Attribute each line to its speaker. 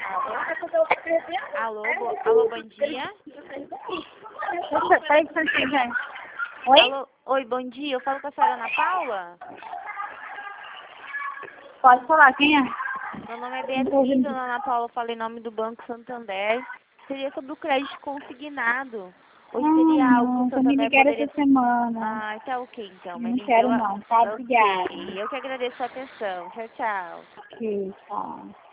Speaker 1: Alô, alô, bom dia.
Speaker 2: Peraí que você estiver. Oi?
Speaker 1: Alô, oi, bom dia. Eu falo com a senhora Ana Paula?
Speaker 2: Pode falar, quem é?
Speaker 1: Meu nome é Beatriz, dona Ana Paula. Eu falei em nome do Banco Santander. Seria sobre o crédito consignado. Hoje seria algo que o
Speaker 2: Não,
Speaker 1: Santander
Speaker 2: me quero
Speaker 1: poderia...
Speaker 2: essa semana.
Speaker 1: Ah, tá ok, então.
Speaker 2: Não quero não, tá?
Speaker 1: Ok,
Speaker 2: Obrigada.
Speaker 1: eu que agradeço a atenção. Tchau, tchau.
Speaker 2: Ok, tá.